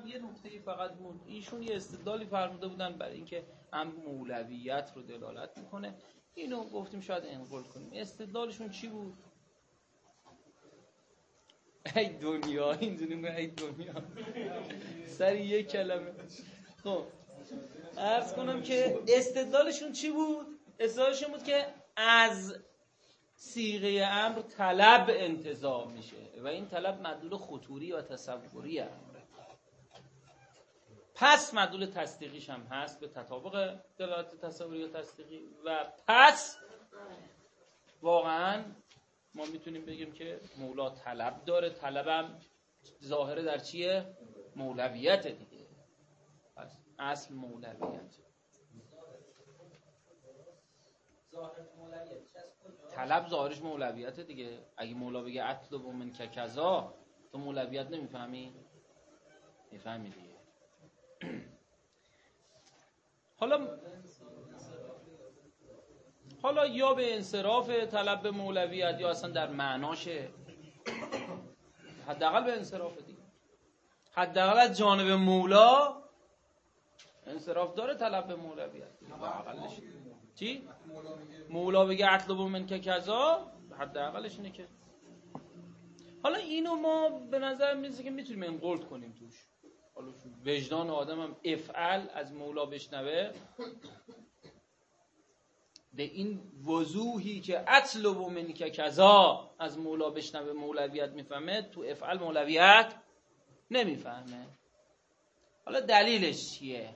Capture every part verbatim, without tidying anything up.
هم یه نکته فقط موند. ایشون یه استدلالی فرموده بودن برای اینکه هم مولویت رو دلالت میکنه. اینو گفتیم شاید انقل کنیم. استدلالشون چی بود؟ ای دنیا، اینجوری میگه ای دنیا سر یک کلمه. خب عرض کنم که استدلالشون چی بود؟ استدلالشون بود که از صیغه امر طلب انتزاع میشه و این طلب مدلول خطوری و تصوری امره. پس مدلول تصدیقیش هم هست به تطابق دلالت تصوری و تصدیقی و پس واقعا ما میتونیم بگیم که مولا طلب داره. طلبم ظاهره در چیه؟ مولویت دیگه. پس اصل مولویت. طلب ظاهرش مولویت دیگه. اگه مولا بگه اطلب من که کذا، تو مولویت نمیفهمی؟ میفهمی دیگه. حالا حالا یا به انصراف طلب به مولویت یا اصلا در معناشه، حداقل به انصراف دیگه. حداقل از جانب مولا انصراف داره طلب به مولویت. حداقلش چی؟ مولا بگه اطلب من که کذا، حداقلش اینه که حالا اینو ما به نظر میرسه که میتونیم انقل کنیم توش. حالا وجدان آدم هم افعل از مولا بشنوه به این وضوحی که اطلب من که کذا از مولا بشنوه مولویت میفهمه، تو افعل مولویت نمیفهمه. حالا دلیلش چیه؟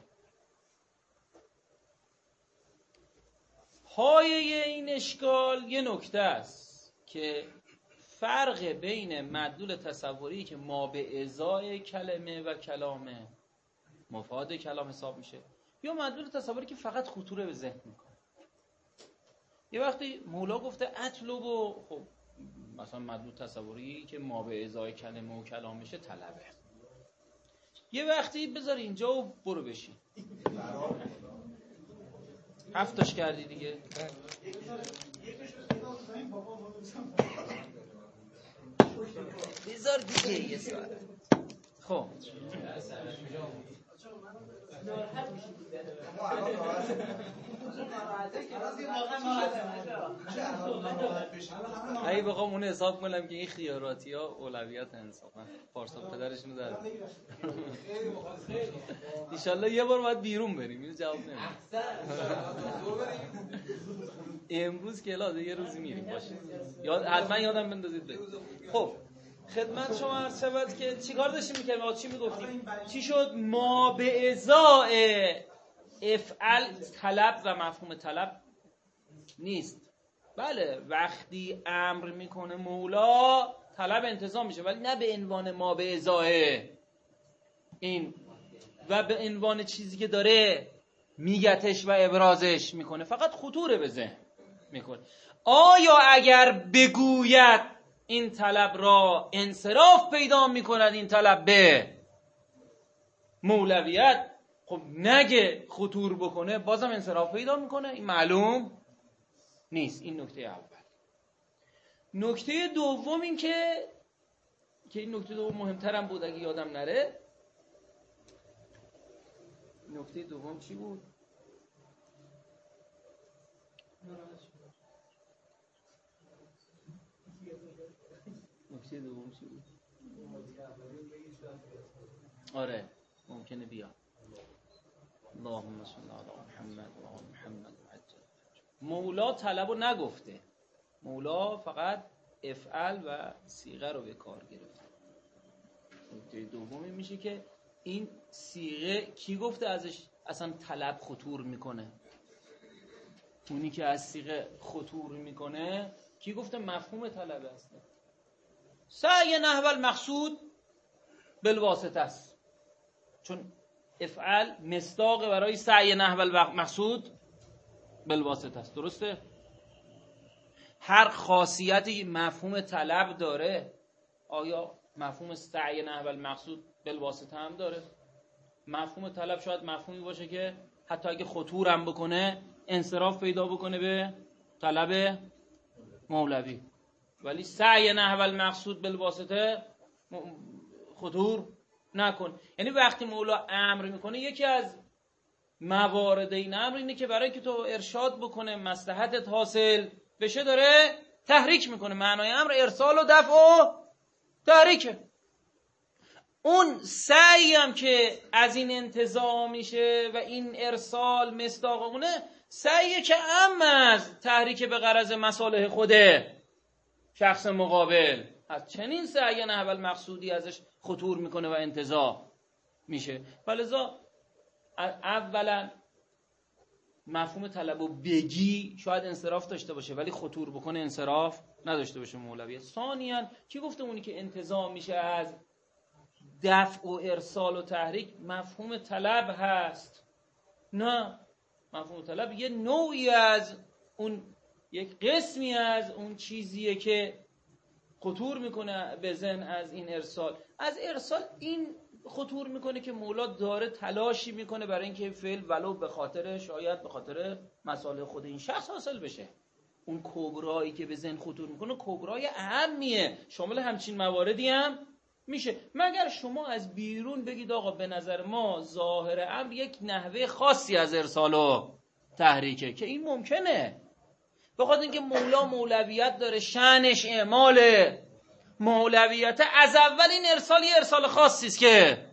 پایه این اشکال یه نکته است که فرق بین مدلول تصوری که ما به ازای کلمه و کلامه مفاد کلام حساب میشه یا مدلول تصوری که فقط خطوره به ذهن میکنه. یه وقتی مولا گفته اطلب و خب مثلا مدلول تصوری که ما به ازای کلمه و کلام میشه طلبه. یه وقتی بذار اینجا و برو بشین. هفتاش کردی دیگه. بذار دیگه یه ساعت. خب اگه بخوام اون حساب کنم که این خیاراتی ها اولویت انصافا پارسا پدرشونو در انشالله یه بار باید بیرون بریم. اینو جواب نمیدم. امروز که الاده یه روزی میریم باشه. یاد حتما یادم بندازید بریم. خب خدمت شما عرض شود که چیکار داشتیم می‌کردیم؟ چی میگفتیم؟ چی شد؟ ما به ازای افعل طلب و مفهوم طلب نیست. بله وقتی امر میکنه مولا طلب انتظام میشه، ولی نه به عنوان ما به ازای این و به عنوان چیزی که داره میگتش و ابرازش میکنه، فقط خطوره به ذهن میکنه. آیا اگر بگوید این طلب را انصراف پیدا میکند این طلب به مولویت، خب نگه خطور بکنه بازم انصراف پیدا میکنه؟ این معلوم نیست. این نکته اول. نکته دوم این که که این نکته دوم مهمترم بود اگه یادم نره. نکته دوم چی بود؟ نکته دوم چی بود؟ آره ممکنه بیا. اللهم صل علی محمد و آل محمد عجل. مولا طلب رو نگفته. مولا فقط افعل و صیغه رو به کار گرفته. نکته دومی میشه که این صیغه کی گفته ازش اصلا طلب خطور میکنه؟ اونی که از صیغه خطور میکنه کی گفته مفهوم طلب است؟ سعی نحو المقصود بالواسطه است. چون افعل مصداق برای سعی نحو المقصود بالواسطه است. درسته؟ هر خاصیتی مفهوم طلب داره. آیا مفهوم سعی نحو المقصود بالواسطه هم داره؟ مفهوم طلب شاید مفهومی باشه که حتی اگه خطور هم بکنه انصراف پیدا بکنه به طلب مولوی، ولی سعی نحو المقصود بالواسطه خطور نکن. یعنی وقتی مولا امر میکنه یکی از موارد این امر اینه که برای که تو ارشاد بکنه مصلحتت حاصل بشه داره تحریک میکنه. معنای امر ارسال و دفع و تحریکه. اون سعی هم که از این انتزاع میشه و این ارسال مصداق اونه، سعیه که ام از تحریک به غرض مصالح خوده شخص مقابل. از چنین سعی نحو المقصودی ازش خطور میکنه و انتزاع میشه. ولذا اولا مفهوم طلب و بگی شاید انصراف داشته باشه ولی خطور بکنه انصراف نداشته باشه مولویت. ثانیاً کی گفته اونی که انتزاع میشه از دفع و ارسال و تحریک مفهوم طلب هست؟ نه، مفهوم طلب یه نوعی از اون، یک قسمی از اون چیزیه که خطور میکنه به ذهن از این ارسال. از ارسال این خطور میکنه که مولا داره تلاشی میکنه برای اینکه فعل ولو به خاطر شاید به خاطر مصالح خود این شخص حاصل بشه. اون کبرایی که به ذهن خطور میکنه کبرای اهمیه، شامل همچین مواردی هم میشه. مگر شما از بیرون بگید آقا به نظر ما ظاهر امر یک نحوه خاصی از ارسال و تحریکه، که این ممکنه بخاطر اینکه مولا مولویت داره، شأنش اعماله. مولویت از اول این ارسال یه ارسال خاصی است که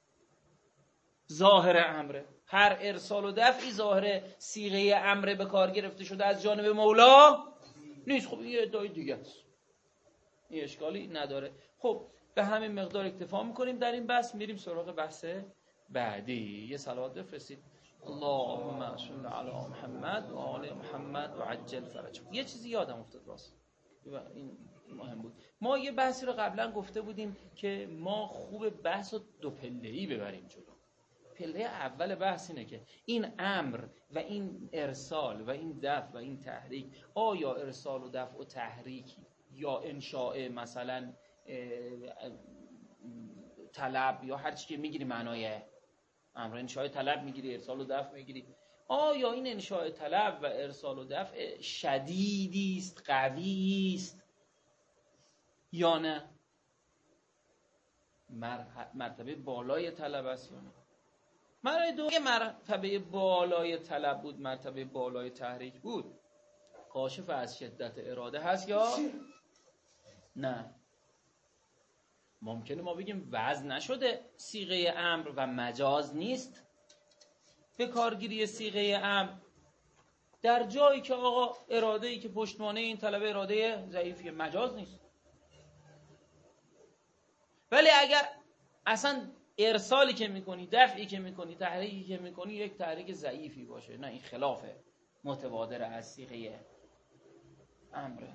ظاهر امره. هر ارسال و دفعی ظاهر صیغه امره به کار گرفته شده از جانب مولا نیست. خب یه ادعای دیگه است، این اشکالی نداره. خب به همین مقدار اکتفا میکنیم در این بحث، میریم سراغ بحث بعدی. یه صلوات بفرستید. اللهم صل علی محمد و آل محمد و عجل فرجهم. یه چیزی یادم افتاد راست، این مهم بود. ما یه بحثی رو قبلا گفته بودیم که ما خوب بحث رو دو پله‌ای ببریم جلو. پله اول بحث اینه که این امر و این ارسال و این دفع و این تحریک، آیا ارسال و دفع و تحریک یا انشاء مثلا طلب یا هر چی که میگیری معنای امر، انشاء طلب میگیری، ارسال و دفع میگیری، آیا این انشاء طلب و ارسال و دفع شدیدی است، قوی است یا نه؟ مرتبه بالای طلب است یا نه؟ مرحله دوم مرتبه بالای طلب بود، مرتبه بالای تحریک بود، کاشف از شدت اراده هست یا نه؟ ممکنه ما بگیم وضع نشده صیغه امر و مجاز نیست به کارگیری صیغه امر در جایی که آقا اراده‌ای که پشتوانه این طلب اراده ضعیفی، مجاز نیست. ولی اگر اصلا ارسالی که میکنی، دفعی که میکنی، تحریکی که میکنی یک تحریک ضعیفی باشه، نه این خلاف متبادر از صیغه امره،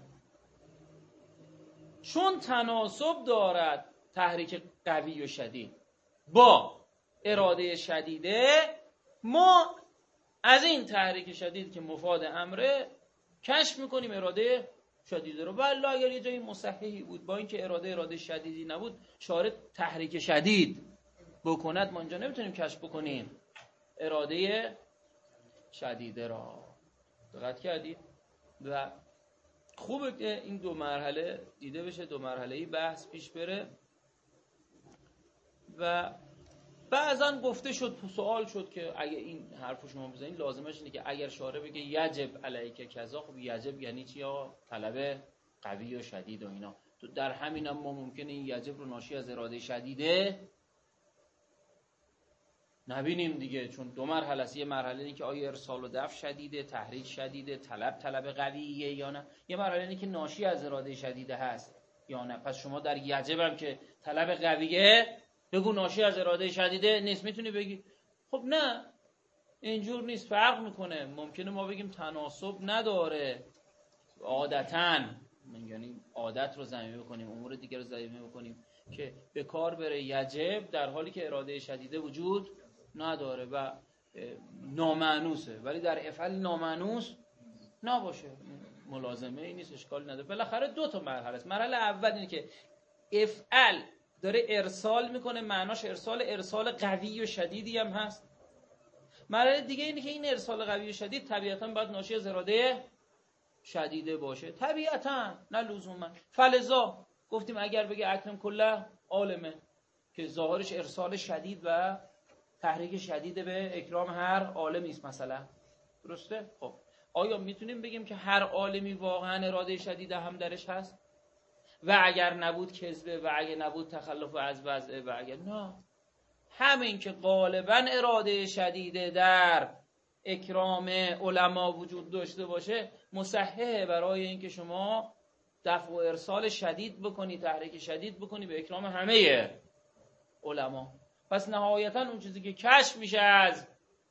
چون تناسب دارد تحریک قوی و شدید با اراده شدیده، ما از این تحریک شدید که مفاد امره کشف میکنیم اراده شدیده رو. والله اگر یه جایی مصححی بود با اینکه اراده اراده شدیدی نبود، شارع تحریک شدید بکند، ما اینجا نمیتونیم کشف بکنیم اراده شدیده را. دقت کردید؟ و خوبه که این دو مرحله دیده بشه، دو مرحله‌ای بحث پیش بره. و بعضا گفته شد، سوال شد که اگه این حرفو شما بزنید لازمش اینه که اگر شارع بگه یجب علیک کذا، خب یجب یعنی چی؟ یا طلب قوی و شدید و اینا. تو در همین هم ما ممکنه این یجب رو ناشی از اراده شدیده نبینیم دیگه، چون دو مرحله است. یه مرحله اینه که آیا ارسال و دفع شدیده، تحریک شدیده، طلب طلب قویه یا نه. یه مرحله اینه که ناشی از اراده شدیده هست یا نه. پس شما در یجب هم که طلب قویه بگو ناشی از اراده شدیده نیست، میتونی بگی خب نه اینجور نیست، فرق میکنه. ممکنه ما بگیم تناسب نداره عادتاً، یعنی عادت رو ضمیمه بکنیم، امور دیگر رو ضمیمه بکنیم که به کار بره یجب در حالی که اراده شدیده وجود نداره و نامانوسه، ولی در افعال نامانوس نباشه، ملازمه ای نیست، اشکالی نداره. بالاخره دو تا مرحله است. مرحله اول اینه که افعال داره ارسال میکنه، معناش ارسال ارسال قوی و شدیدی هم هست. مرحله دیگه اینه که این ارسال قوی و شدید طبیعتاً باید ناشی از اراده شدیده باشه، طبیعتاً نه لزوما. فلذا گفتیم اگر بگه اکرم کله عالمه، که ظاهرش ارسال شدید و تحریک شدید به اکرام هر عالمی است مثلا. درسته؟ خب آیا میتونیم بگیم که هر عالمی واقعا اراده شدید هم درش هست؟ و اگر نبود کذبه، و اگر نبود تخلف از وضعه، و اگر نه، همین که غالبا اراده شدیده در اکرام علما وجود داشته باشه مصححه برای اینکه شما دفع و ارسال شدید بکنی، تحریک شدید بکنی به اکرام همه علما. پس نهایتا اون چیزی که کشف میشه از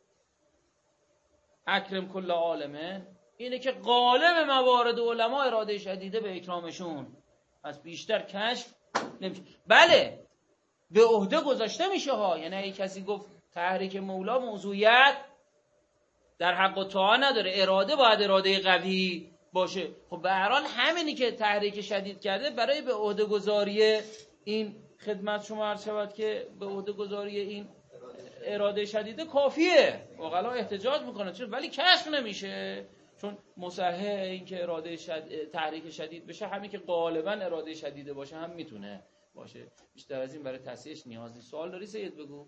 اکرم کل عالمه اینه که غالب موارد علما اراده شدیده به اکرامشون، پس بیشتر کشف نمیشه. بله به عهده گذاشته میشه ها، یعنی اگه کسی گفت تحریک مولا موضوعیت در حق و طاعه نداره، اراده باید اراده قوی باشه. خب به هر حال همینی که تحریک شدید کرده برای به عهده گذاری این خدمت شما عرض شود که به عهده گذاری این اراده شدیده کافیه. عقلا احتجاج میکنه چون ولی کشف نمیشه، چون مصحح این که اراده شد... تحریک شدید بشه همین که غالبا اراده شدیده باشه هم میتونه باشه. بیشتر از این برای تصحیحش نیاز نیست. سوال داری سید بگو.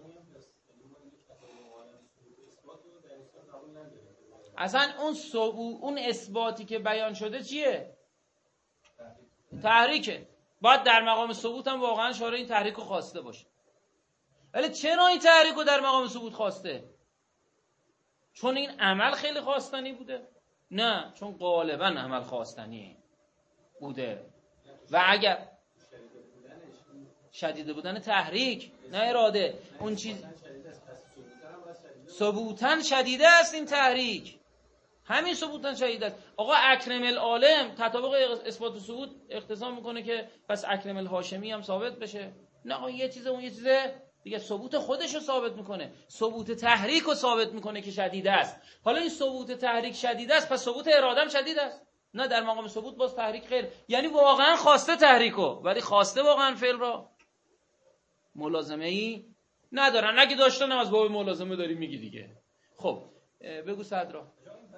اصلا اون سبو... اون اثباتی که بیان شده چیه؟ تحریکه. باید در مقام ثبوت هم واقعا شارع این تحریک رو خواسته باشه. ولی چرا این تحریک رو در مقام ثبوت خواسته؟ چون این عمل خیلی خواستنی بوده؟ نه، چون غالبا عمل خواستنی بوده. و اگر شدیده بودن تحریک نه اراده، اون چیز ثبوتاً شدیده است این تحریک، همین ثبوتاً شدیده است. آقا اکرم العالم تطابق اثبات و ثبوت اقتضا میکنه که پس اکرم الهاشمی هم ثابت بشه؟ نه آقا یه چیزه اون یه چیزه دیگه، ثبوت خودش رو ثابت میکنه، ثبوت تحریک رو ثابت میکنه که شدیده است. حالا این ثبوت تحریک شدیده است، پس ثبوت اراده هم شدید است؟ نه، در مقام ثبوت باز تحریک خیر، یعنی واقعا خواسته تحریکو، ولی خواسته واقعا فعل را ملازمه ای ندارن. اگه داشتن از باب ملازمه داری میگی دیگه. خب بگو صدرا.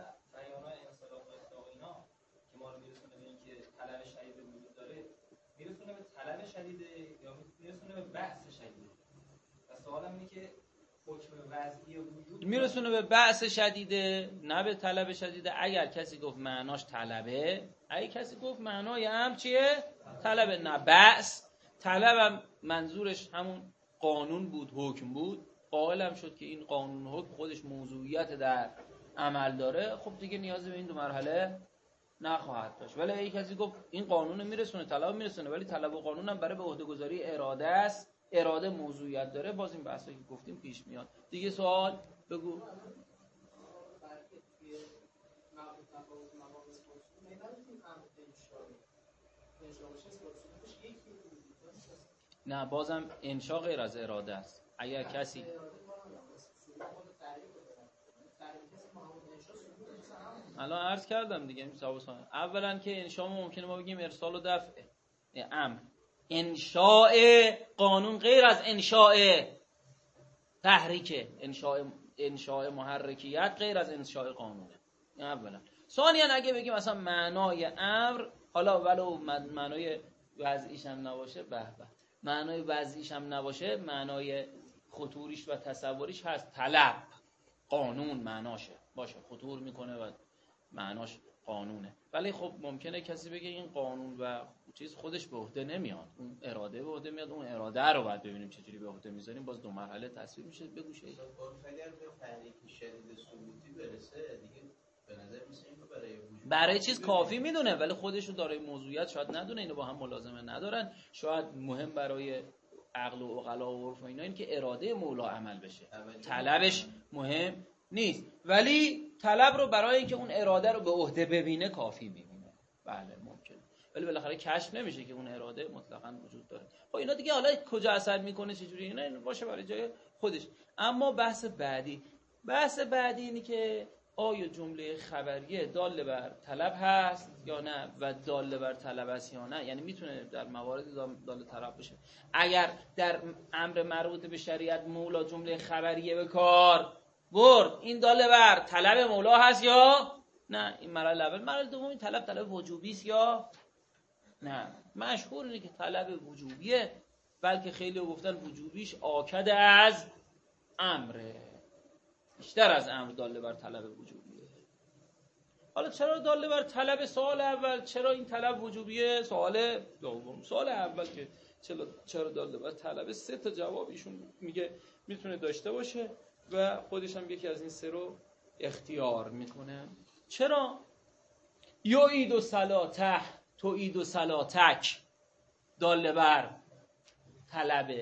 میرسونه به طلب شدیده یا میرسونه به بحث شدیده؟ و سوالم اینه که حکم وضعی وجود میرسونه به بحث شدیده نه به طلب شدیده. اگر کسی گفت معناش طلبه، اگه کسی گفت معنای هم چیه؟ طلبه، نه بحث. طلبم منظورش همون قانون بود، حکم بود، قائلم شد که این قانون حکم خودش موضوعیت در عمل داره، خب دیگه نیازی به این دو مرحله نخواهد داشت. ولی اگه کسی گفت این قانون میرسونه، طلب میرسونه، ولی طلب و قانون هم برای به عهده گذاری اراده است، اراده موضوعیت داره، باز این بحثایی که گفتیم پیش میاد دیگه. سوال بگو. نه، بازم انشا غیر از اراده است. اگر کسی الان عرض کردم دیگه این سوال، اولا که انشا ممکنه ما بگیم ارسال و دفع امر، انشاء قانون غیر از انشاء تحریکه، انشاء انشاء محرکیت غیر از انشاء قانونه. اولا. ثانیا اگه بگیم مثلا معنای امر، حالا ولو معنای وضعیش هم نباشه، به به، معنای وضعیش هم نباشه، معنای خطوریش و تصوریش هست. طلب قانون معناشه باشه، خطور میکنه و معناش قانونه. ولی خب ممکنه کسی بگه این قانون و چیز خودش به عهده نمیاد، اون اراده به عهده میاد، اون اراده رو باید ببینیم چجوری به عهده میذاریم. باز دو مرحله تصویر میشه. بگو شید. اگر به تحریک شدید ثبوتی برسه دیگه به نظر میاد اینو برای وجود برای چیز کافی میدونه، ولی خودشون دارای موضوعیت شاید ندونه، اینو با هم ملازمه ندارن. شاید مهم برای عقل و عقلا و عرف و اینا این که اراده مولا عمل بشه، طلبش مهم نیست، ولی طلب رو برای اینکه اون اراده رو به عهده ببینه کافی میبینه. بله ممکنه، ولی بالاخره کشف نمیشه که اون اراده مطلقاً وجود داره. خب اینا دیگه حالا کجا اثر میکنه چجوری اینا این باشه برای جای خودش. اما بحث بعدی بحث بعدی اینی که آیا جمله خبریه دال بر طلب هست یا نه و دال بر طلب است یا نه، یعنی میتونه در موارد دال طلب بشه. اگر در امر مربوط به شریعت مولا جمله خبریه به کار برد، این دال بر طلب مولا هست یا نه؟ این مرحله اول. مرحله دوم این طلب، طلب وجوبی است یا نه؟ مشهور اینه که طلب وجوبیه، بلکه خیلی گفتن وجوبیش آکد از امره، بیشتر از امر داله بر طلب وجوبیه. حالا چرا داله بر طلب سوال اول؟ چرا این طلب وجوبیه؟ سوال دوم. سوال اول که چرا چرا داله بر طلب، سه تا جواب ایشون میگه میتونه داشته باشه و خودش هم یکی از این سه رو اختیار میکنه. چرا؟ یعید و صلاته تعید و صلاتک داله بر طلبه.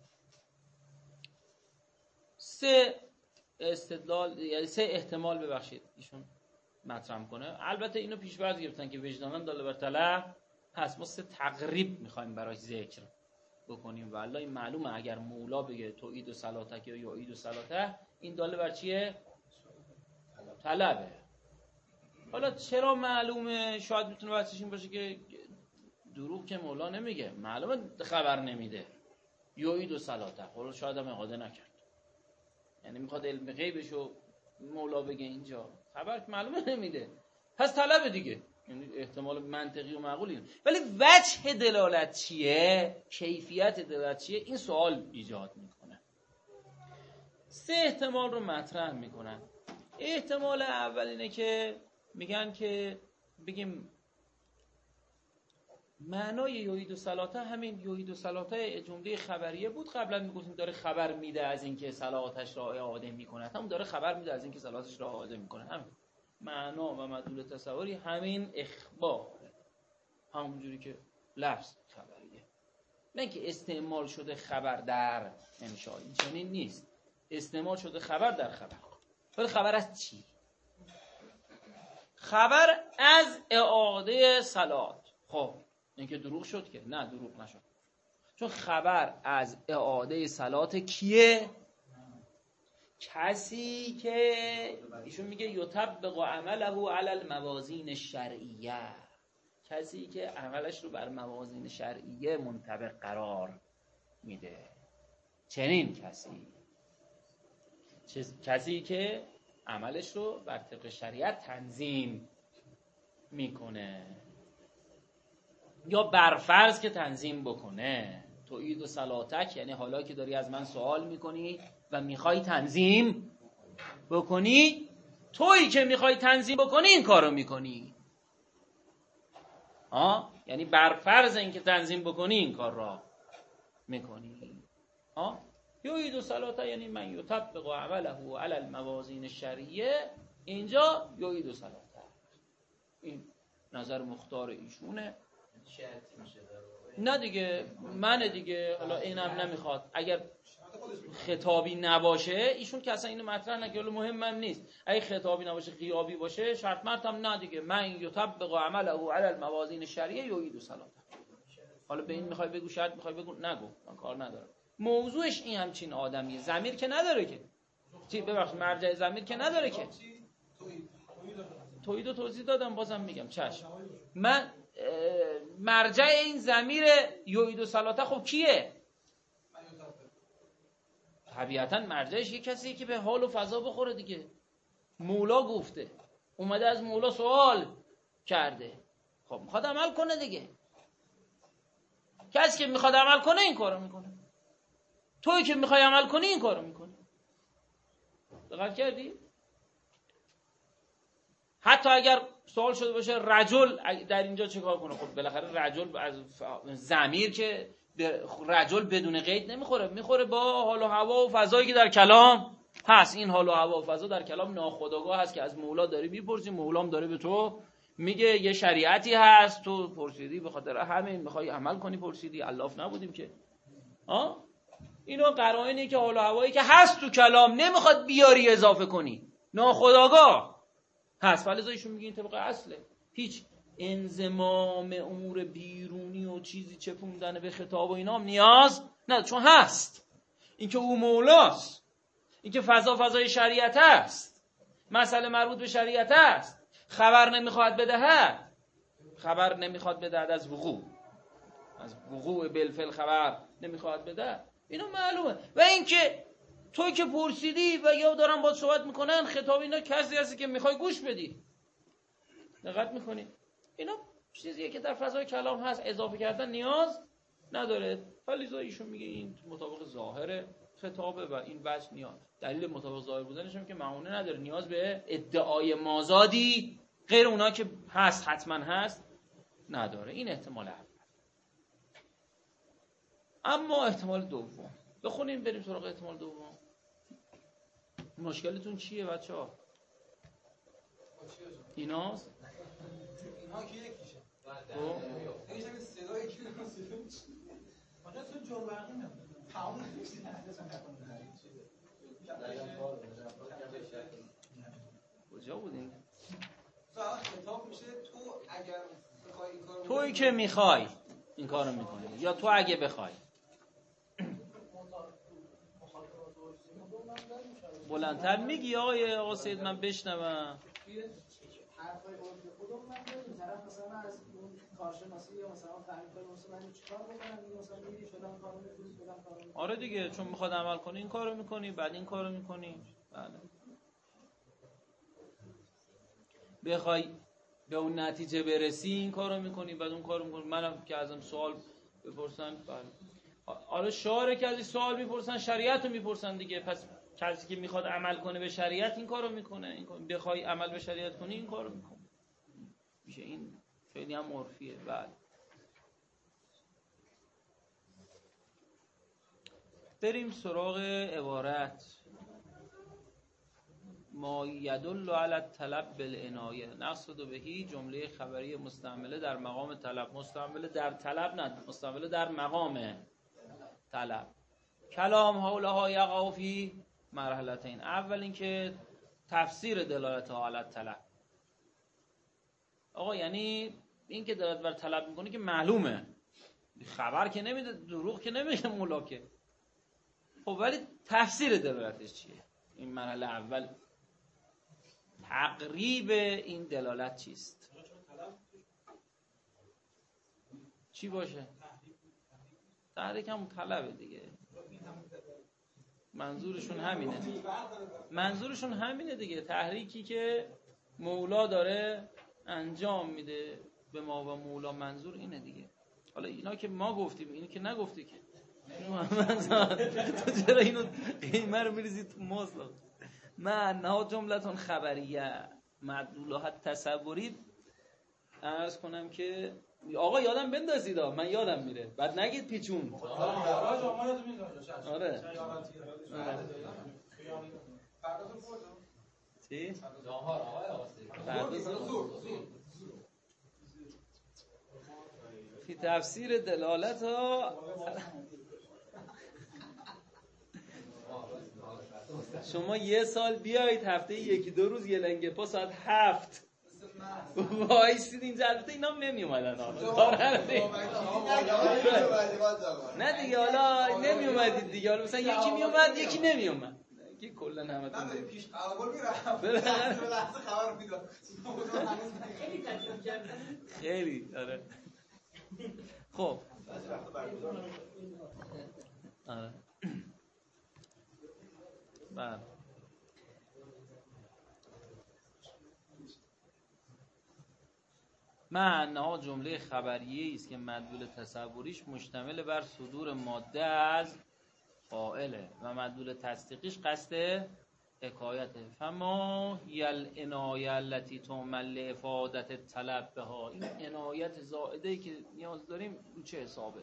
سه استدلال، یعنی سه احتمال ببخشید ایشون مطرح کنه. البته اینو پیش فرض گرفتن که وجداناً داله بر طلب هست. ما سه تقریب میخوایم براش ذکر بکنیم و الله این معلومه اگر مولا بگه تعید و صلاتک یا یعید و صلاته، این داله بر چیه؟ طلبه. حالا چرا معلومه؟ شاید میتونه بحثش این باشه که دروغ که مولا نمیگه، معلومه خبر نمیده. یعید و صلاته حالا شاید هم اقاده نکرد، یعنی میخواد علم غیبشو مولا بگه اینجا، خبر معلومه نمیده، پس طلبه دیگه، یعنی احتمال منطقی و معقولی. ولی وجه دلالت چیه؟ کیفیت دلالت چیه؟ این سوال ایجاد میکنه. سه احتمال رو مطرح میکنن. احتمال اول اینه که میگن که بگیم معنای یعید و صلاته همین یعید و صلاته جمله خبریه بود. قبلا میگفتیم داره خبر میده از اینکه صلاتش را اعاده میکنه، هم داره خبر میده از اینکه صلاتش را اعاده میکنه. همین معنا و مدلول تصوری همین اخبار، همونجوری که لفظ خبریه، نه اینکه استعمال شده خبر در انشاء. این چنین نیست، استعمال شده خبر در خبر. ولی خبر از چی؟ خبر از اعاده صلات. خب این که دروغ شد که؟ نه دروغ نشد، چون خبر از اعاده صلات کیه؟ کسی که ایشون میگه یطبق عمله علی الموازین الشرعیه، کسی که عملش رو بر موازین شرعیه منطبق قرار میده. چنین کسی، کسی که عملش رو بر طبق شریعت تنظیم میکنه، یا برفرض که تنظیم بکنه. تعید و صلاتک یعنی حالا که داری از من سوال میکنی و میخوای تنظیم بکنی، تویی که میخوای تنظیم بکنی این کارو میکنی. ها، یعنی برفرض این که تنظیم بکنی این کار را میکنی. ها، یعید و صلاته یعنی من یطبق عمله علی الموازین الشرعیه، اینجا یعید و صلاته. این نظر مختار ایشونه. نه دیگه، من دیگه، حالا اینم نمیخواد. اگر خطابی نباشه ایشون که اصلا اینو مطرح نکنه، حالا مهم من نیست. اگه خطابی نباشه غیابی باشه شرط مرتم نه دیگه، من یطبق عمله علی الموازین الشرعیه یعید و صلاته. حالا به این میخوای بگو، شرط میخوای بگو، نگو، من کار ندارم. موضوعش این همچین آدمیه، ضمیر که نداره که، چی ببخشید مرجع ضمیر که نداره که. توحید و توضیح دادم، بازم میگم چشم. من مرجع این ضمیر یعید و صلاته خب کیه؟ طبیعتا مرجعش یه کسیه که به حال و فضا بخوره دیگه. مولا گفته، اومده از مولا سوال کرده، خب میخواد عمل کنه دیگه. کسی که میخواد عمل کنه این کارو میکنه، تویی که میخوای عمل کنی این کارو میکنی. دقت کردی؟ حتی اگر سوال شده باشه رجل در اینجا چه کار کنه، خب بالاخره رجل از ضمیر که رجل بدون قید نمیخوره، میخوره با حال و هوا و فضایی که در کلام هست. این حال و هوا و فضا در کلام ناخودآگاه هست که از مولا داری میپرسی، مولام داره به تو میگه یه شریعتی هست، تو پرسیدی به خاطر همین میخوای عمل کنی، پرسیدی، الاف نبودیم که. ها، اینو قرائنی که حال و هوایی که هست تو کلام نمیخواد بیاری اضافه کنی، ناخودآگاه هست. ولی ایشون میگه این طبق اصله، هیچ انضمام امور بیرونی و چیزی چپوندن به خطاب و اینام نیاز نه، چون هست. اینکه او مولاست، اینکه فضا فضای شریعت است، مسئله مربوط به شریعت است، خبر نمیخواد بدهد، خبر نمیخواد بدهد از وقوع، از وقوع بالفعل خبر نمیخواد بدهد، اینا معلومه. و اینکه توی که پرسیدی و یا دارن باید صحبت میکنن، خطاب اینا کسی هستی که میخوای گوش بدی، دقت میکنی، اینا چیزیه که در فضای کلام هست، اضافه کردن نیاز نداره، ولی ایشون میگه این مطابق ظاهر خطابه و این وجه نیاز. دلیل مطابق ظاهر بودنش هم که معونه نداره، نیاز به ادعای مازادی غیر اونا که هست حتما هست نداره. این احتمال اول. اما احتمال دوم بخونیم بریم سراغ احتمال دوم. مشکلتون چیه بچه‌ها؟ ایناست؟ اینا که یکیشه. خب نمیشه که صدای کی نمیشه. آقا تو جور برقی نمیاد. تمام نمیشه اصلا کجا بودین؟ سوال خطاب میشه تو اگر بخوای این کارو تویی که میخوای این کارو میکنی یا تو اگه بخوای. بلندتر میگی آقای آقا سید من بشنوم. حرفای عرفی خودم من داریم طرف مثلا از اون کارشناسی یا مثلا فهم کنه مثلا من چیکار بکنم دیگه مثلا میگی شدم کارو میکنی شدم کارو میکنی. آره دیگه چون میخواد عمل کنی این کارو میکنی بعد این کارو میکنی. بله بخوای به اون نتیجه برسی این کارو میکنی بعد اون کارو میکنی. منم که ازم سوال بپرسن بله آره شعاره که ازی سوال میپرسن شریعت رو میپرسن دیگه. پس کسی که میخواد عمل کنه به شریعت این کارو میکنه. این کار بخوای عمل به شریعت کنی این کارو میکنه. میشه این خیلی هم عرفیه. بله بریم سراغ عبارت. ما یدل علی الطلب بالعنایه نقصد بهی جمله خبری مستعمله در مقام طلب. مستعمله در طلب نه، مستعمله در مقام طلب. کلام حولها یقع فی مرحلتین. اول اینکه تفسیر دلالت ها علی الطلب. آقا یعنی این که دلالت بر طلب میکنه که معلومه، خبر که نمیده، دروغ که نمیگه مولا که. خب ولی تفسیر دلالتش چیه؟ این مرحله اول تقریب این دلالت چیست؟ چی باشه؟ تحریک هم طلبه دیگه. منظورشون همینه. منظورشون همینه دیگه. تحریکی که مولا داره انجام میده به ما و مولا منظور اینه دیگه. حالا اینا که ما گفتیم اینو که نگفتی که. تو چرا اینو قیمه رو میریزی تو مصلا؟ معناها جملتون خبریه مدلولها تصوری. عرض کنم که آقا یادم بندازید، من یادم میره بعد نگید پیچون. آره چی؟ فی تفسیر دلالت ها شما یه سال بیایید هفته یکی دو روز یه لنگه پا ساعت هفت وایسید اینجا. البته اینا هم نمی اومدن نه دیگه، حالا نمی اومدید دیگه. حالا مثلا یکی می اومد یکی نمی اومد، یکی کلا همتون من پیش قرار میرم به لحظه خبر میدم. خیلی تجربه کردن. خیلی آره. خب آره بله معناها جمله خبریه است که مدلول تصوریش مشتمل بر صدور ماده از فاعله و مدلول تصدیقیش قصد حکایته. فما یل عنایه التي تعمل لافادت الطلب بها. این عنایت زائده‌ای که نیاز داریم رو چه حسابه؟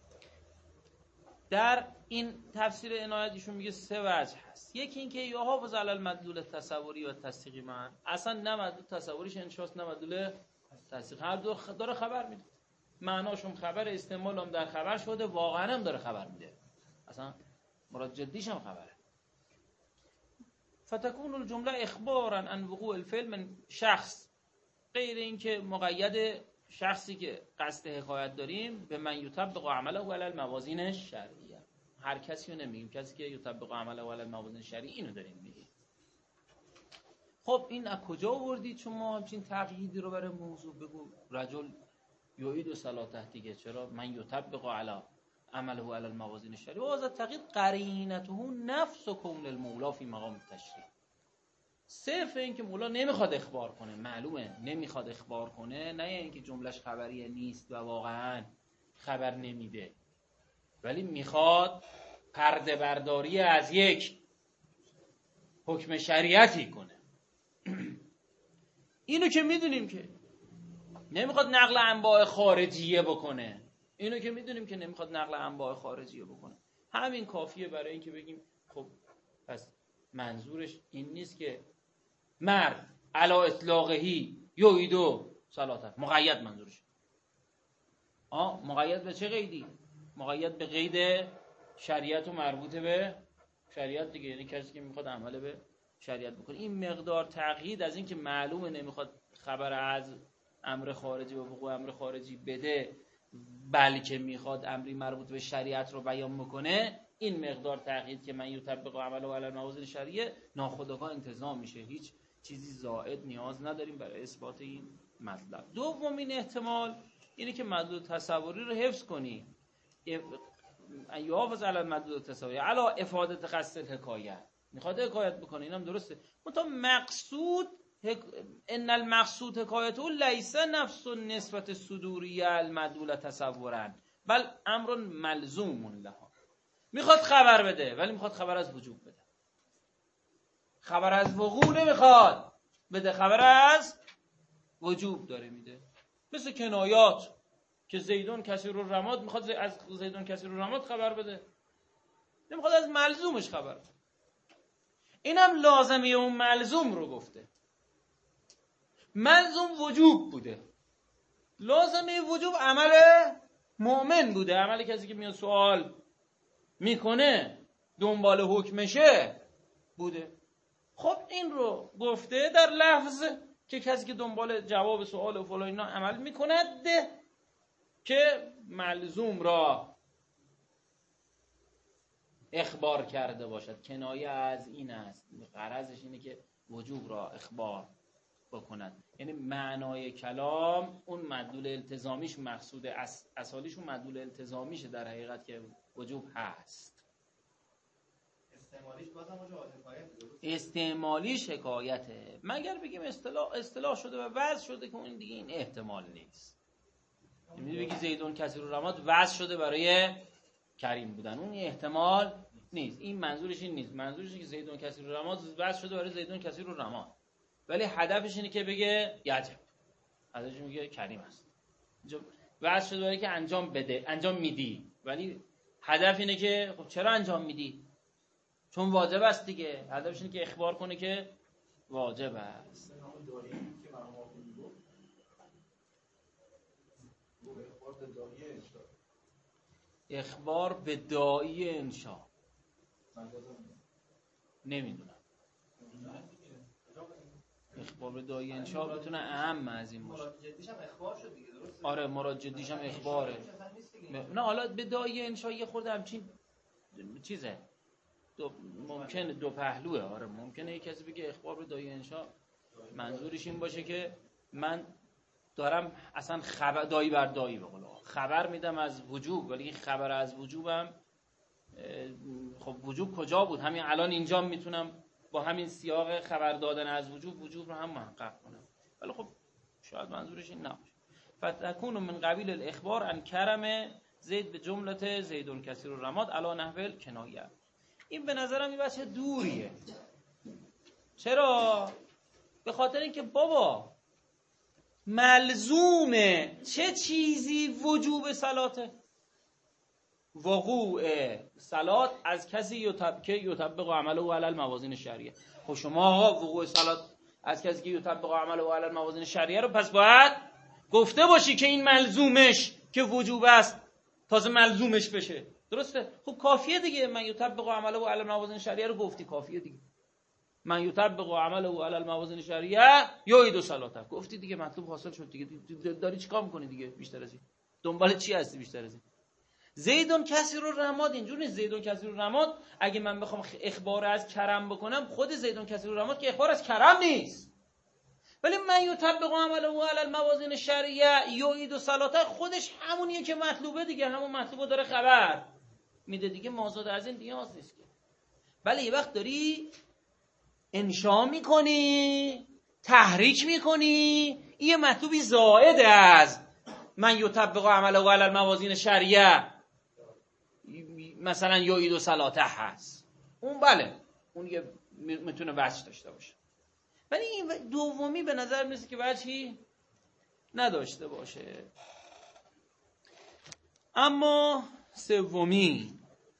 در این تفسیر عنایت ایشون میگه سه وجه هست. یکی این که یحافظ علی المدلول تصوری و تصدیقی معا. اصلا نه مدلول تصوریش انشاست نه مدلول تصدیق، هر دو داره خبر میده. معناشون خبر، استعمال هم در خبر شده، واقعا هم داره خبر میده، اصلا مراد جدیش هم خبره. فتكون الجمله اخبارا عن وقوع الفعل من شخص، غیر این که مقید شخصی که قصد حکایت داریم به من یطبق عمله علی الموازین الشرعیه. هر کسی رو نمیگیم، کسی که یطبق عمله علی الموازین الشرعیه اینو داریم میگیم. خب این از کجا آوردید شما همچین تقییدی رو برای موضوع؟ بگو رجل یعید صلاته دیگه، چرا من یطبق علی عمله علی الموازین الشرعیه؟ و هذا تقیید قرینته نفس کون المولا فی مقام التشریع. صرف این که مولا نمیخواد اخبار کنه، معلومه نمیخواد اخبار کنه، نه اینکه جملهش خبریه نیست و واقعا خبر نمیده. ولی میخواد پرده برداری از یک حکم شریعتی کنه. اینو که میدونیم که نمیخواد نقل انباء خارجیه بکنه، اینو که میدونیم که نمیخواد نقل انباء خارجیه بکنه. همین کافیه برای اینکه بگیم خب پس منظورش این نیست که مرد علا اطلاقهی یعیدو صلاته، مقید منظورش. آه مقید به چه قیدی؟ مقید به قید شریعت و مربوط به شریعت دیگه، یعنی کسی که میخواد عمل به شریعت بکنه. این مقدار تقیید از این که معلومه نمیخواد خبر از امر خارجی و وقوع امر خارجی بده، بلکه میخواد امری مربوط به شریعت رو بیان بکنه، این مقدار تقیید که من یطبق عمل و علی موازین شریعه ناخودآگاه انتظام میشه. هیچ چیزی زائد نیاز نداریم برای اثبات این مطلب. دومین احتمال اینه که مدلول تصوری رو حفظ کنی، ایوافز علی مدلول تصوری علی افادت قصد حکایت، میخواد حکایت بکنه، اینم درسته. منتها مقصود هک... ان المقصود حکایته لیس نفس نسبت صدوریه المدلول تصورا بل امر ملزوم لها. میخواد خبر بده ولی میخواد خبر از وجوب بده، خبر از وقوع نمیخواد بده، خبر از وجوب داره میده. مثل کنایات که زیدون کثیر الرماد، میخواد از زیدون کثیر الرماد خبر بده، نمیخواد از ملزومش خبر بده. اینم لازمه اون ملزوم رو گفته. ملزوم وجوب بوده، لازمه وجوب عمل مؤمن بوده، عمل کسی که میاد سوال میکنه دنبال حکمشه بوده. خب این رو گفته در لفظ که کسی که دنبال جواب سوال و فلان اینا عمل میکند که ملزوم را اخبار کرده باشد. کنایه از این است، غرضش اینه که وجوب را اخبار بکند. یعنی معنای کلام اون مدلول التزامیش مقصود اس... اصالیش اون مدلول التزامیشه در حقیقت که وجوب هست. استعمالیش بازم اونجا حکایت، استعمالیش حکایته، مگر بگیم اصطلاح اصطلاح شده و وضع شده که اون دیگه این احتمال نیست. یعنی بگی زیدون کثیر الرماد وضع شده برای کریم بودن، اون احتمال نیست. این منظورش این نیست، منظورش اینه که زیدون کثیر الرماد وضع شده برای زیدون کثیر الرماد، ولی هدفش اینه که بگه یجب، هدفش میگه کریم است. وضع شده برای که انجام بده، انجام میدی، ولی هدف اینه که خب چرا انجام میدی؟ چون واجب است دیگه. هدفش اینه که اخبار کنه که واجب است. اخبار به داعی انشا نمیدونم، اخبار به داعی انشا بتونه اهم از این باشه. مراد جدیش هم اخبار شد دیگه، درسته؟ آره مراد جدیش هم اخباره. نه حالا به داعی انشا یه خورده همچین چیزه، دو ممکنه دو پهلوه. آره ممکنه یک کسی بگه اخبار به داعی انشا منظورش این باشه که من دارم اصلا خبر دایی بر دایی به قول خبر میدم از وجوب، ولی این خبر از وجوبم خب وجوب کجا بود؟ همین الان اینجا میتونم با همین سیاق خبر دادن از وجوب وجوب رو هم محقق کنم، ولی خب شاید منظورش این نباشه. فتکون من قبیل الاخبار ان کرم زید به جملت زیدون کثیر الرماد علی نحو کنایه. این به نظرم این بچه دوریه. چرا؟ به خاطر اینکه بابا ملزومه چه چیزی وجوب صلاته؟ وقوع صلات از کسی یطبق که یطبق عمله علی الموازین شرعیه. خب شما آقا وقوع صلات از کسی که یطبق عمله علی الموازین شرعیه رو پس باید گفته باشی که این ملزومش که وجوب است تازه ملزومش بشه، درسته؟ خب کافیه دیگه، من یطبق عمله علی الموازین شرعیه رو گفتی، کافیه دیگه. من یطبق عمله علی الموازین شرعیه یعید صلاته گفتی دیگه، مطلوب حاصل شد دیگه. داری چیکار میکنی دیگه بیشتر از این؟ دنبال چی هستی بیشتر از این؟ زیدون کثیر الرماد اینجور نیست. زیدون کثیر الرماد اگه من بخوام اخبار از کرم بکنم، خود زیدون کثیر الرماد که اخبار از کرم نیست، ولی من یطبق عمله علی الموازین شرعیه یعید صلاته خودش همونیه که مطلوبه دیگه، همون مطلوبو داره خبر میده دیگه، مازاد از این نیاز نیست. بله یه وقت داری انشا میکنی، تحریک میکنی، یه مطلوبی زائد از من یطبق عمله علی الموازین شرعیه مثلا یعید و صلاته هست، اون بله اون یه میتونه وجه داشته باشه، ولی این دومی به نظر میرسه که وجهی نداشته باشه. اما سومی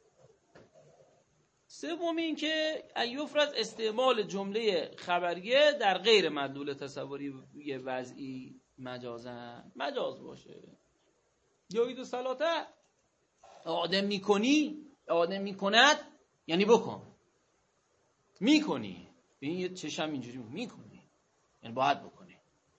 سومی این که ایفرض استعمال جمله خبریه در غیر مدلول تصوری وضعی مجازا مجاز باشه. یعید و صلاته آدم میکنی، آدم میکند یعنی بکن، میکنی این یه چشم اینجوری میکنی یعنی باید بکنی،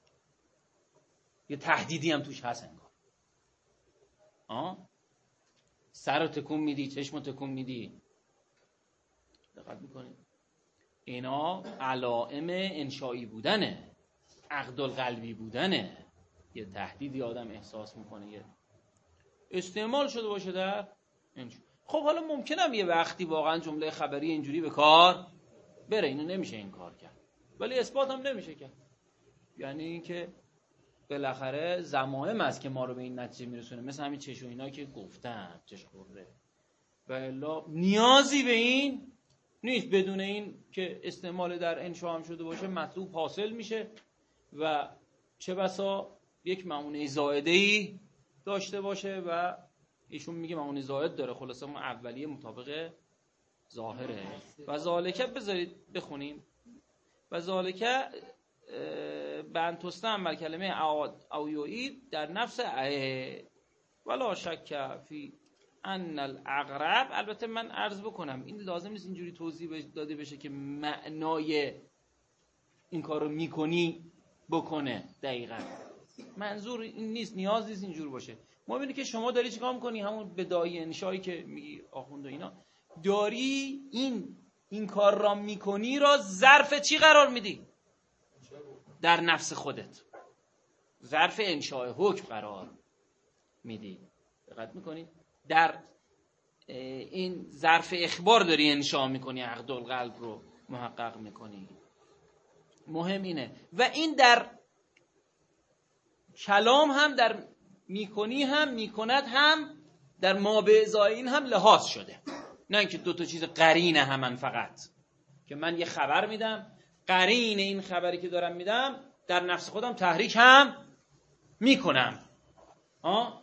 یه تهدیدی هم توش هست انگار. آه سر رو تکون میدی، چشم رو تکون میدی، دقت میکنی اینا علائم انشایی بودنه، عقد القلبی بودنه، یه تهدیدی آدم احساس میکنه، یه استعمال شده باشه در انشا. خب حالا ممکنم یه وقتی واقعا جمله خبری اینجوری به کار بره، اینو نمیشه این کار کرد، ولی اثبات هم نمیشه کرد. یعنی اینکه بالاخره زمائم است که ما رو به این نتیجه میرسونه، مثل همین چش و اینا که گفتم، چش خوره و الا نیازی به این نیست. بدون این که استعمال در انشا هم شده باشه مطلوب حاصل میشه و چه بسا یک معونه زائده‌ای داشته باشه و ایشون میگه معونه زائد داره، خلاصه ما اولیه مطابق ظاهره. و ذالکه بذارید بخونیم، و ذالکه بنتستم بر کلمه او یعید در نفس اه ولا شک فی ان الاقرب. البته من عرض بکنم این لازم نیست اینجوری توضیح داده بشه که معنای این کار رو میکنی بکنه، دقیقاً منظور این نیست، نیاز نیست اینجور باشه. ما ببینید که شما داری چیکار میکنی، همون بدایی انشایی که میگی آخوند و اینا، داری این این کار را میکنی را ظرف چی قرار میدی؟ در نفس خودت ظرف انشاء حکم قرار میدی. دقت میکنی در این ظرف اخبار داری انشاء میکنی، عقد القلب رو محقق میکنی. مهم اینه و این در کلام هم در میکنی هم میکند هم در ما به ازای این هم لحاظ شده، نه اینکه دو تا چیز قرینه همن فقط که من یه خبر میدم، قرین این خبری که دارم میدم در نفس خودم تحریک هم میکنم، آه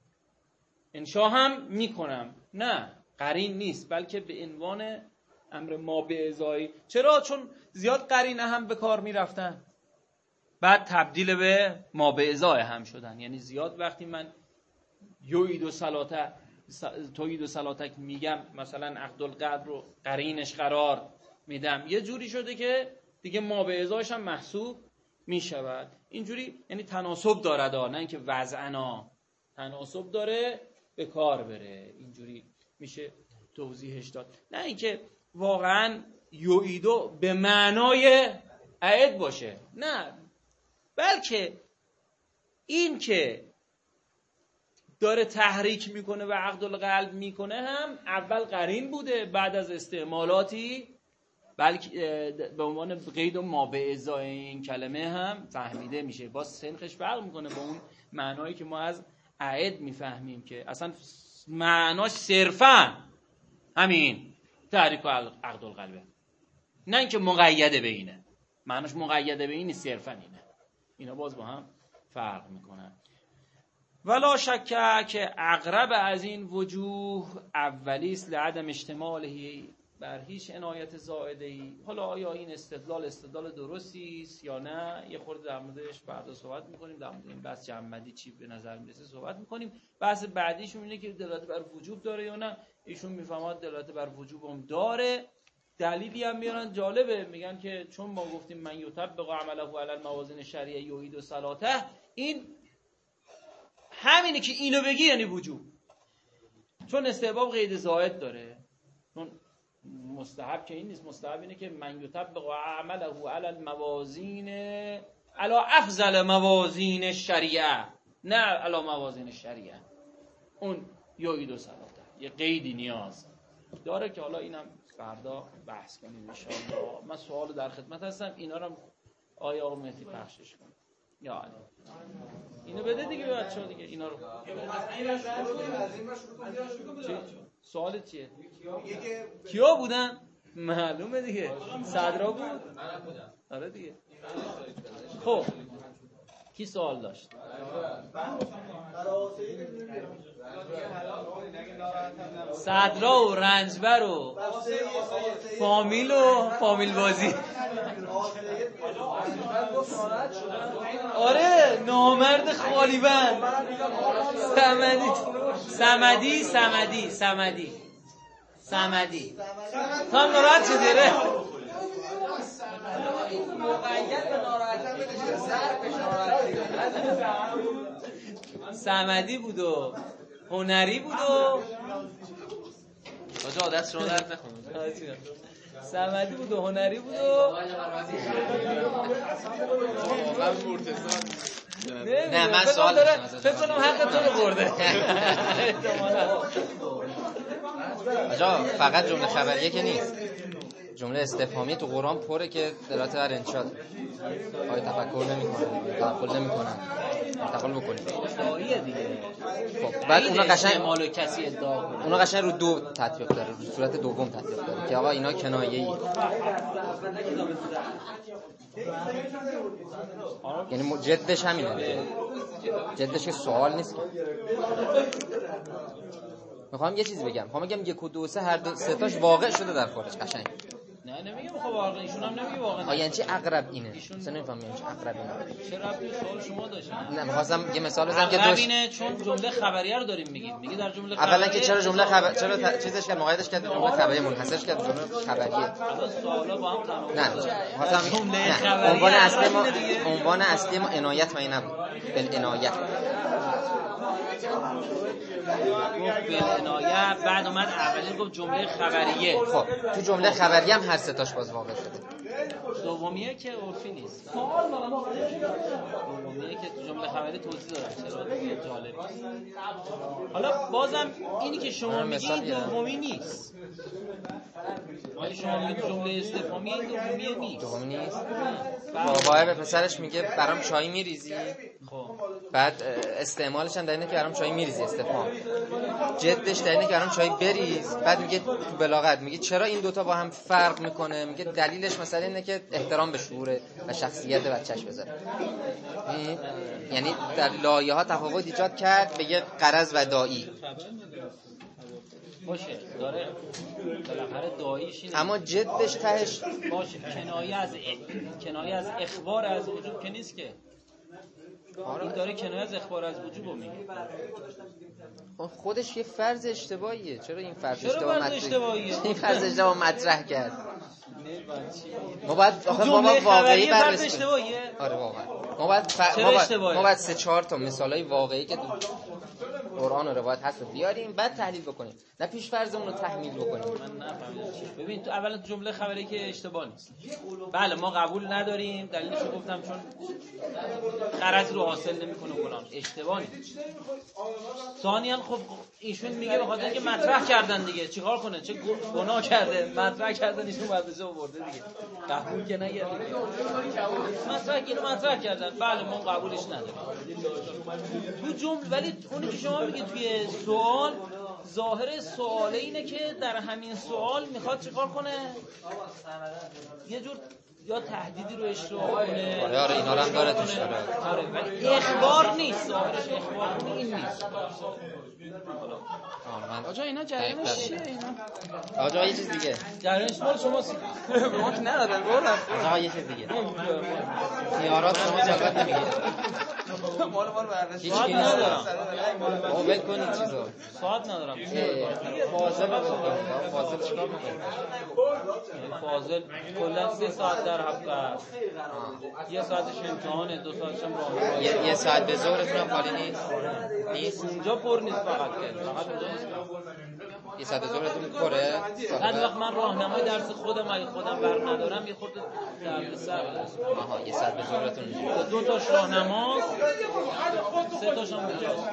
انشا هم میکنم، نه قرین نیست، بلکه به عنوان امر ما به ازای. چرا؟ چون زیاد قرینه هم به کار میرفتن بعد تبدیل به ما به ازای هم شدن. یعنی زیاد وقتی من یعید و صلاته توعید و صلاتک میگم، مثلا عقد القلب رو قرینش قرار میدم، یه جوری شده که دیگه ما به ازایش هم محسوب میشود. اینجوری یعنی تناسب داره، نه اینکه وضعنا تناسب داره به کار بره، اینجوری میشه توضیحش داد، نه اینکه واقعا یعیدو به معنای عید باشه، نه، بلکه این که داره تحریک میکنه و عقد القلب میکنه هم اول قرین بوده، بعد از استعمالاتی بلکه به عنوان قید و ما به ازای این کلمه هم فهمیده میشه. باز سنخش فرق میکنه با اون معنایی که ما از عید میفهمیم که اصلا معناش صرفا همین تحریک و عقد القلبه، نه اینکه مقیده به اینه، معناش مقیده به اینه، صرفا اینه. اینا باز با هم فرق میکنن. ولا شک که اقرب از این وجوه اولیست لعدم اشتمالهی بر هیچ عنایت زائدهی. حالا آیا این استدلال استدلال درستی است یا نه، یه خورده در موردش بعدا صحبت میکنیم، در مورد این بحث جمع‌بندی چی به نظر میرسه صحبت میکنیم. بحث بعدیشون اینه که دلالت بر وجوب داره یا نه. ایشون میفهمد دلالت بر وجوب هم داره. دلیلی هم میارن جالبه، میگن که چون ما گفتیم من یطبق عمله علی الموازین شرعیه یعید و صلاته، این همینه که اینو بگی یعنی وجوب، چون استحباب قید زائد داره. چون مستحب که این نیست، مستحب اینه که من یطبق عمله علی الموازین علی افضل موازین شریعه، نه علی موازین شریعه. اون یعید و صلاته یه قیدی نیاز داره که حالا اینم فردا بحث کنیم ان شاء الله. من سوال در خدمت هستم، اینا رو آیا آقا مهدی پخشش کنم یا علی اینو بده دیگه بچه‌ها دیگه اینا رو. سوالت چیه؟ کیا بودن؟ معلومه دیگه. صدرا بود؟ منم بودم. آره دیگه. خب کی سوال داشت؟ صدرا و رنجبر و فامیل و فامیل بازی. آره نامرد خالیبند. سمدی سمدی سمدی سمدی سمدی تو هم ناراحت شدی ره؟ مقید به ناراحتی بشه سر به ناراحتی. سمدی بود و هنری بود و آجا دست شما درد نکنه. سمدی بود و هنری بود و واقعا مرتضی نه من سوال دارم فکر کنم حق تو رو برده. آجا فقط جمله خبریه که نیست، جمله استفهامی تو قرآن پره که دلالت بر انشاء آیا تفکر نمی‌کنن، تعقل نمی‌کنن، تعقل بکنید. داییه دیگه. خب بعد اونا قشنگ مال کسی ادعا کنه. اونا قشنگ رو دو تطبیق داره، رو صورت دوم تطبیق داره که آقا اینا کنایه‌ای. یعنی جدش همینه دیگه. جدش که سوال نیست. میخوام یه چیزی بگم. میخوام بگم یک و دو سه هر دو سه تاش واقع شده در خارج قشنگ. نه نمیگم خب واقعا ایشون هم نمیگه واقعا. آ یعنی چی اقرب اینه؟ اصلا نمیفهمم یعنی چی اقرب اینه. چرا ربطی سوال شما داشتین؟ نه می‌خواستم یه مثال بزنم که اقرب دوش اینه چون جمله خبریه رو داریم میگیم. میگه در جمله خبریه اولا که چرا جمله خبر چرا ت... چیزش کرد مقایدش کرد جمله خبریه منحصرش کرد جمله خبریه. الان سوالا با هم تناقض نه می‌خواستم جمله نه خبریه عنوان اصلی ما عنوان اصلی ما عنایت معنی نبود. بالعنایت. گفت بالعنایت بعد اومد اولی گفت جمله خبریه. خب تو جمله خبریه هم هر سه تاش باز واقع شده. دومیه که عرفی نیست. دومیه که تو جمله خبری توضیح دادم چرا دیگه جالب. حالا بازم اینی که شما میگید دومی نیست. ولی شما میگید جمله استفهامی این دومیه نیست. دومی نیست. بابا به پسرش میگه برام چای میریزی؟ خب بعد استعمالش هم در اینه که برام چای میریزی استفهام. جدش در اینه که برام چای بریز. بعد میگه تو بلاغت میگه چرا این دوتا با هم فرق میکنه؟ میگه دلیلش مثلا اینه که احترام به شعور و شخصیت بچه‌ش بذاره. یعنی در لایه ها تفاوت ایجاد کرد به یه غرض و داعی. باشه داره بالاخره داعیش اینه. اما جدش تهش باشه کنایه از کنایه از اخبار از وجوب که نیست که. این داره کنایه از اخبار از وجوب رو میگه. خودش یه فرض اشتباهیه. چرا این فرض اشتباه مطرح این فرض اشتباه مطرح کرد؟ ما باید آخه ما باید واقعی بررسی اشتباهیه. آره واقعا ما باید ف... ما باید ما باید سه چهار تا مثالای واقعی که قرآن و روایت هست رو بیاریم بعد تحلیل بکنیم، نه پیش فرضمون رو تحمیل بکنیم. من نفهمیدم. ببین تو اولا جمله خبری که اشتباه نیست. بله ما قبول نداریم، دلیلش رو گفتم چون غرض رو حاصل نمیکنه فلان. اشتباه نیست. ثانیاً خب ایشون میگه به خاطر اینکه مطرح کردن دیگه، چیکار کنه؟ چه گناه کرده؟ مطرح کردن ایشون مدرسه آورده دیگه. قبول که نگه دیگه. مطرح اینو مطرح کردن. بله ما قبولش نداریم. تو جمله ولی اونی که شما میگید توی سوال ظاهر سواله اینه که در همین سوال میخواد چیکار کنه؟ یه جور یا تهدیدی رو اشتباه کنه. آره آره اینا رو هم داره توش. آره ولی اخبار نیست. ظاهرش اخبار این نیست. آجا اینا جریانش چیه اینا؟ آجا یه چیز دیگه. جریانش مال شماست. ما که ندادن بردم. آجا یه چیز دیگه. خیارات شما جلوت نمیگیره. مال مال بررسی. ساعت ندارم. او ول کنید چیزو. ساعت ندارم. فاضل بگو. فاضل چیکار می‌کنه؟ فاضل کلا سه ساعت در هفته. یه ساعتش امتحانه، دو ساعتش هم راهنمایی. یه یه ساعت به ظهرتون هم خالی نیست. نیست. اونجا پر نیست فقط که. فقط اونجا نیست. یه ساعت به ظهرتون پره. بعد وقت من راهنمای درس خودم اگه خودم بر ندارم یه خورده درد سر داره. آها یه ساعت به ظهرتون میشه. دو تاش راهنما، سه تاش هم اونجاست.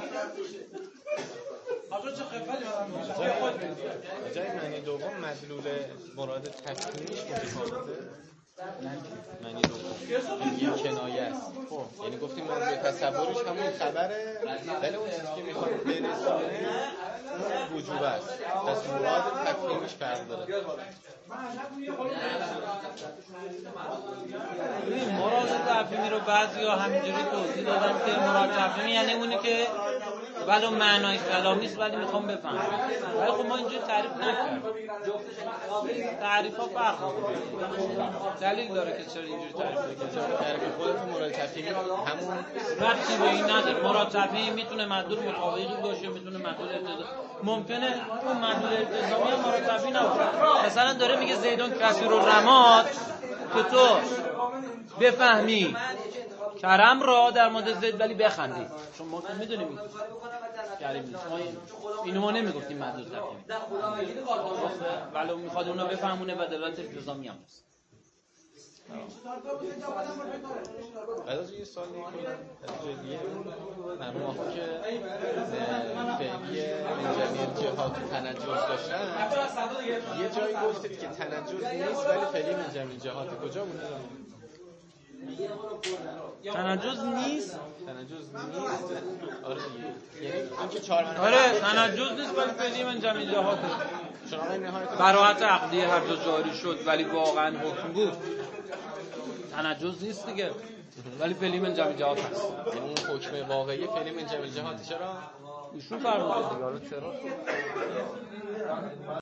جای معنی دوم مدلول مراد تکمیلش متفاوته. معنی دوم یه کنایه است. خب یعنی گفتیم من به تصورش همون خبره، ولی اون چیزی که میخواد برسونه وجوب است. پس مراد تفهیمش فرق داره. ببین مراد تفهیمی رو بعضیا همینجوری توضیح دادن که مراد تفهیمی یعنی اونی که ولو معنای کلامی است ولی میخوام بفهمم. ولی خب ما اینجوری تعریف نکردیم. تعریف‌ها فرق دلیل داره که چرا اینجوری تعریف کنیم. تعریف خودتون مراد تفهیمی همون ربطی به این نداره. مراد تفهیمی میتونه مدلول مطابقی باشه، میتونه مدلول التزامی. ممکنه اون مدلول التزامی هم مراد تفهیمی نباشه. مثلا داره میگه زیدون کثیر الرماد که تو بفهمی کرم را در مورد زید ولی بخندی. چون ما که میدونیم کریم نیست. ما اینو ما نمیگفتیم مدلول تفهیمی. ولی میخواد اونا بفهمونه و دلالت التزامی هم هست. از یه سال جدیه ممنوع که فعلی منجمی جهات و تنجز داشتن یه جایی گفتید که تنجز نیست ولی فعلی منجمی جهات کجا بوده؟ تنجز نیست؟ تنجز نیست؟ آره دیگه یعنی اون که چهار منجمی آره تنجز نیست ولی فعلی منجمی جهاته براحت عقلی هر جا جاری شد ولی واقعا حکم بود تنجز نیست دیگه ولی فعلی من جمع جهات هست. یعنی اون حکم واقعی فعلی من جمع جهات چرا؟ ایشون فرموده دیگه. چرا؟